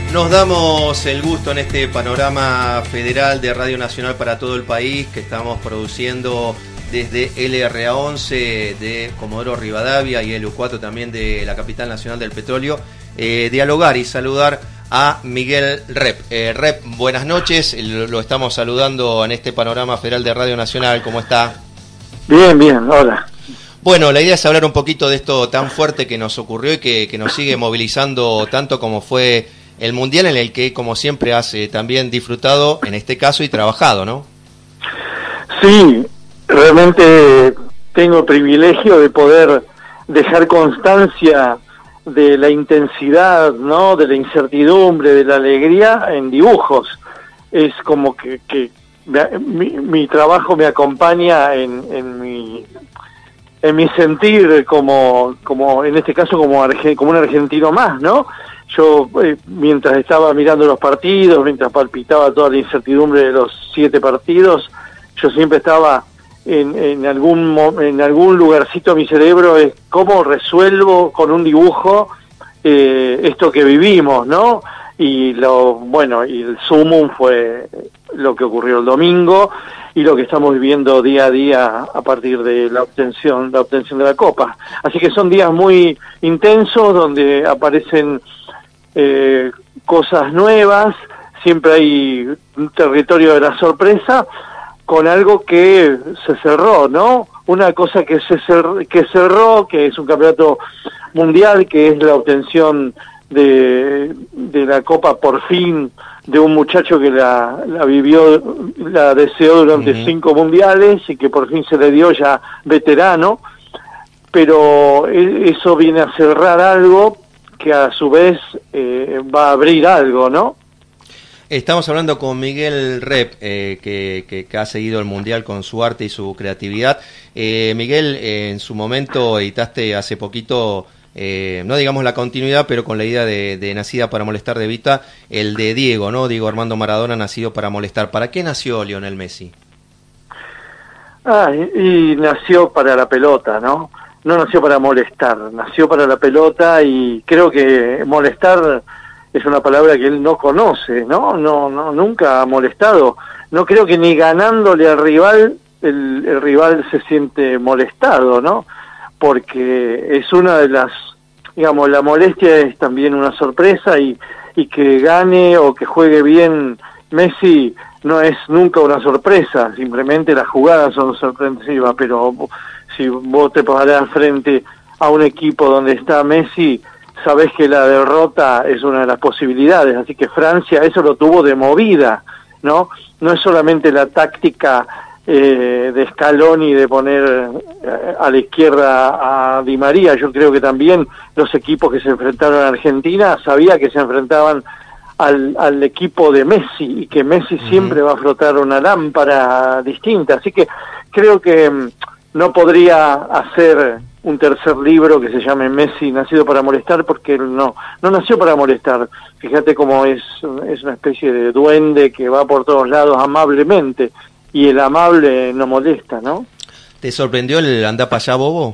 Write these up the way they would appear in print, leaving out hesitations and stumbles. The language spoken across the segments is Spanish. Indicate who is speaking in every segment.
Speaker 1: Nos damos el gusto en este panorama federal de Radio Nacional para todo el país que estamos produciendo desde LRA11 de Comodoro Rivadavia y LU4 también de la capital nacional del petróleo, dialogar y saludar a Miguel Rep. Rep, buenas noches, lo estamos saludando en este panorama federal de Radio Nacional, ¿cómo está?
Speaker 2: Bien, hola.
Speaker 1: Bueno, la idea es hablar un poquito de esto tan fuerte que nos ocurrió y que nos sigue movilizando tanto como fue el Mundial, en el que, como siempre, has también disfrutado, en este caso, y trabajado, ¿no?
Speaker 2: Sí, realmente tengo el privilegio de poder dejar constancia de la intensidad, ¿no? De la incertidumbre, de la alegría en dibujos. Es como que mi trabajo me acompaña en mi sentir como en este caso como un argentino más, ¿no? Yo mientras estaba mirando los partidos, mientras palpitaba toda la incertidumbre de los 7 partidos, yo siempre estaba en algún lugarcito de mi cerebro, es cómo resuelvo con un dibujo esto que vivimos, ¿no? Y el sumum fue lo que ocurrió el domingo y lo que estamos viviendo día a día a partir de la obtención de la Copa. Así que son días muy intensos donde aparecen cosas nuevas, siempre hay un territorio de la sorpresa con algo que se cerró, ¿no? Una cosa que cerró, que es un campeonato mundial, que es la obtención de la Copa por fin de un muchacho que la deseó durante 5 mundiales y que por fin se le dio ya veterano, pero eso viene a cerrar algo que a su vez va a abrir algo, ¿no?
Speaker 1: Estamos hablando con Miguel Rep, que ha seguido el Mundial con su arte y su creatividad. Miguel, en su momento editaste hace poquito, no digamos la continuidad, pero con la idea de Nacida para molestar de Evita, el de Diego, ¿no? Diego Armando Maradona, nacido para molestar. ¿Para qué nació Lionel Messi?
Speaker 2: Y nació para la pelota, ¿no? No nació para molestar, nació para la pelota, y creo que molestar es una palabra que él no conoce, ¿no? No, nunca ha molestado. No creo que ni ganándole al rival, el rival se siente molestado, ¿no? Porque es una de las, digamos, la molestia es también una sorpresa, y que gane o que juegue bien Messi no es nunca una sorpresa, simplemente las jugadas son sorpresivas, pero si vos te parás frente a un equipo donde está Messi, sabés que la derrota es una de las posibilidades, así que Francia eso lo tuvo de movida, ¿no? No es solamente la táctica de Scaloni de poner a la izquierda a Di María, yo creo que también los equipos que se enfrentaron a Argentina sabía que se enfrentaban al equipo de Messi, y que Messi siempre va a flotar una lámpara distinta, así que creo que no podría hacer un tercer libro que se llame Messi nacido para molestar, porque él no nació para molestar. Fíjate cómo es una especie de duende que va por todos lados amablemente, y el amable no molesta, ¿no?
Speaker 1: ¿Te sorprendió el andá pa' allá, bobo?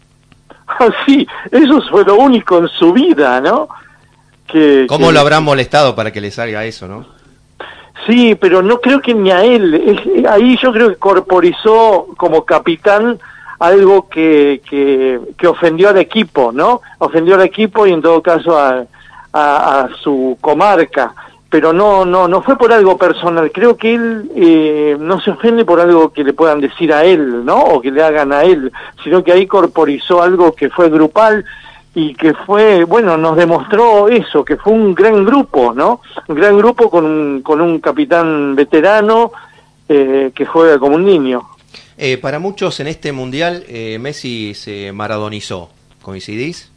Speaker 2: Sí, eso fue lo único en su vida, ¿no?
Speaker 1: ¿Cómo lo habrán molestado para que le salga eso, no?
Speaker 2: Sí, pero no creo que ni a él. Ahí yo creo que corporizó como capitán algo que ofendió al equipo, ¿no? Ofendió al equipo y en todo caso a su comarca. Pero no fue por algo personal. Creo que él no se ofende por algo que le puedan decir a él, ¿no? O que le hagan a él, sino que ahí corporizó algo que fue grupal, y que fue, bueno, nos demostró eso, que fue un gran grupo, ¿no? Un gran grupo con un capitán veterano que juega como un niño.
Speaker 1: Para muchos en este Mundial Messi se maradonizó, ¿coincidís?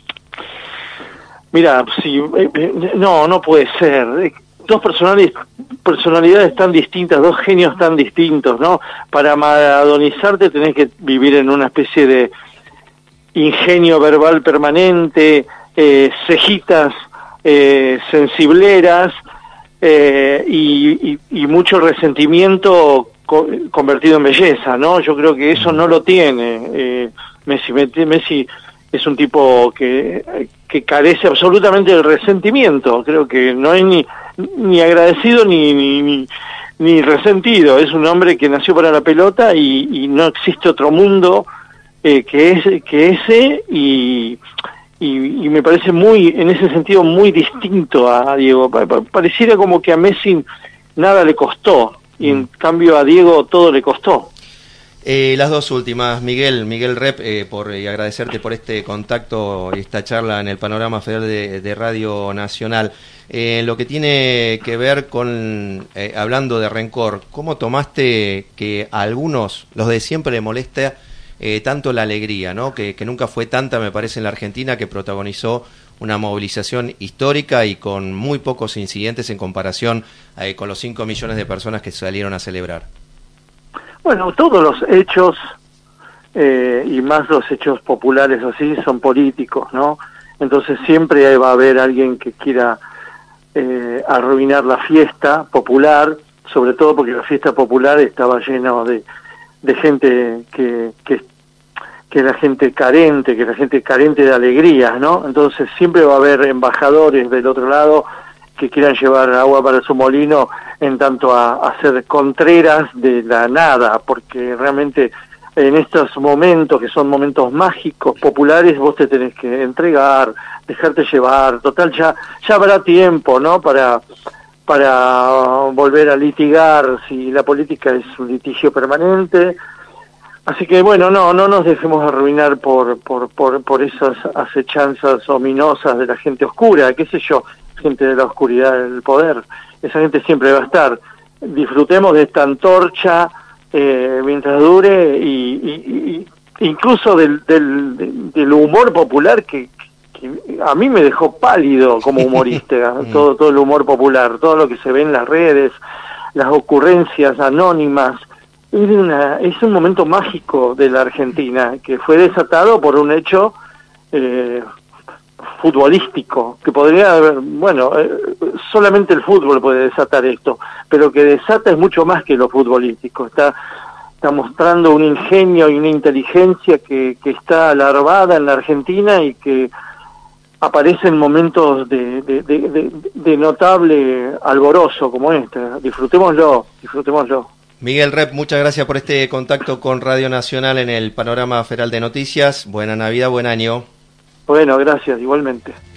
Speaker 2: Mira, sí, no puede ser. Dos personalidades tan distintas, dos genios tan distintos, ¿no? Para maradonizarte tenés que vivir en una especie de ingenio verbal permanente, cejitas sensibleras, y mucho resentimiento convertido en belleza, ¿no? Yo creo que eso no lo tiene Messi es un tipo que carece absolutamente del resentimiento. Creo que no es ni agradecido ni resentido. Es un hombre que nació para la pelota y no existe otro mundo que ese, y me parece muy, en ese sentido, muy distinto a Diego. Pareciera como que a Messi nada le costó, y en cambio a Diego todo le costó.
Speaker 1: Las dos últimas, Miguel Rep, y agradecerte por este contacto y esta charla en el Panorama Federal de Radio Nacional. Lo que tiene que ver con, hablando de rencor, ¿cómo tomaste que a algunos, los de siempre, le molesta tanto la alegría, ¿no? Que nunca fue tanta, me parece, en la Argentina, que protagonizó una movilización histórica y con muy pocos incidentes en comparación con los 5 millones de personas que salieron a celebrar?
Speaker 2: Bueno, todos los hechos, y más los hechos populares así, son políticos, ¿no? Entonces siempre va a haber alguien que quiera arruinar la fiesta popular, sobre todo porque la fiesta popular estaba llena de gente que la gente carente, de alegrías, ¿no? Entonces siempre va a haber embajadores del otro lado que quieran llevar agua para su molino, en tanto a hacer contreras de la nada, porque realmente en estos momentos, que son momentos mágicos, populares, vos te tenés que entregar, dejarte llevar. Total, ya habrá tiempo, ¿no?, para volver a litigar, si la política es un litigio permanente. Así que bueno, no nos dejemos arruinar por esas acechanzas ominosas de la gente oscura, qué sé yo, gente de la oscuridad del poder. Esa gente siempre va a estar. Disfrutemos de esta antorcha mientras dure, y incluso del humor popular que a mí me dejó pálido como humorista. todo el humor popular, todo lo que se ve en las redes, las ocurrencias anónimas. Es un momento mágico de la Argentina, que fue desatado por un hecho futbolístico, que podría haber, solamente el fútbol puede desatar esto, pero que desata es mucho más que lo futbolístico. Está mostrando un ingenio y una inteligencia que está alarvada en la Argentina, y que aparece en momentos de notable alborozo como este. Disfrutémoslo.
Speaker 1: Miguel Rep, muchas gracias por este contacto con Radio Nacional en el Panorama Federal de Noticias. Buena Navidad, buen año.
Speaker 2: Bueno, gracias, igualmente.